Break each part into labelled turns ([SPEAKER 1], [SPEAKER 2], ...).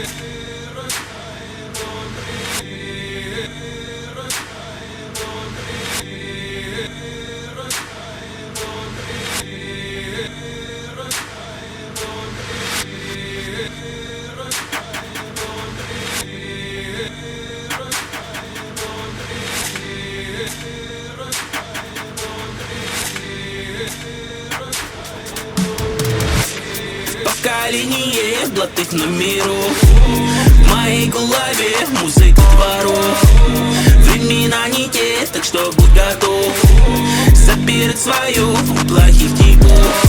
[SPEAKER 1] Поколение блатных номеров, в моей голове музыка дворов. Времена не те, так что будь готов забирать свою у плохих типов.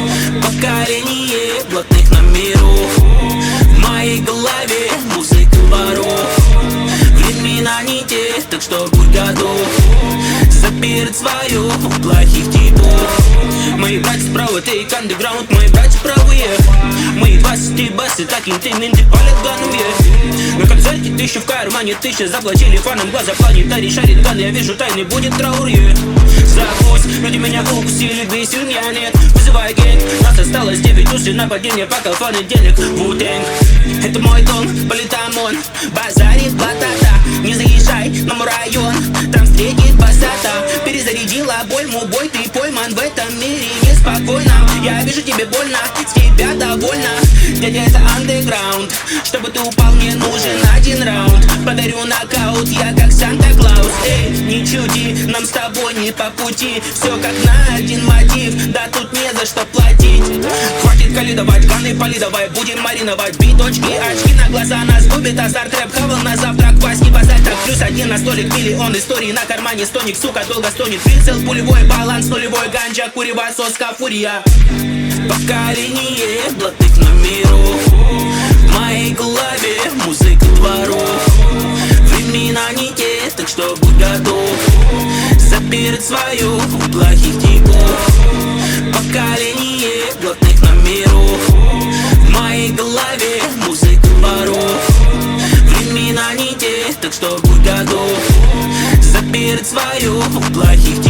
[SPEAKER 1] Поколение блатных номеров, в моей голове музыка дворов. Времена не те, так что будь готов забирать свою у плохих типов. Мои братья справа, ты и андеграунд, мои братья правые. Мои 20 басы, так интимные, палят гануе. На концерте 1000 в кармане, 1000 заплатили фанам. Глаза планетарий шарит ган, я вижу тайны, будет траур. Закусь, люди меня укусили, весел меня нет. Вызывай гэнг, нас осталось 9 ушей. Нападение пока понедельник. Ву-тэнг, это мой дом, политамон. Базарит батата, не заезжай на мой район, там встретит басата. Перезарядила боль, мой бой, ты пойман в этом мире неспокойно. Я вижу, тебе больно, с тебя довольна. Дядя, это андеграунд, чтобы ты упал, мне нужен один раунд. Подарю нокаут, я как Санта-Клаус. Эй, не чуди, нам с тобой не по пути. Все как на один мотив, да тут не за что платить. Хватит калидовать, ганы поли, давай будем мариновать. Биточки, очки на глаза нас губит. Азарт рэп хавал на завтрак, вас не базать. Так +1 на столик, миллион историй. На кармане стоник, сука, долго стонет. Прицел, пулевой баланс, нулевой ганджа, курева, соска, фурия. Поколение блатных номеров, в моей голове музыка дворов. Времена не те, так что будь готов забирать свою у плохих типов. Поколение блатных номеров, в моей голове музыка дворов. Времена не те, так что будь готов забирать свою у плохих типов.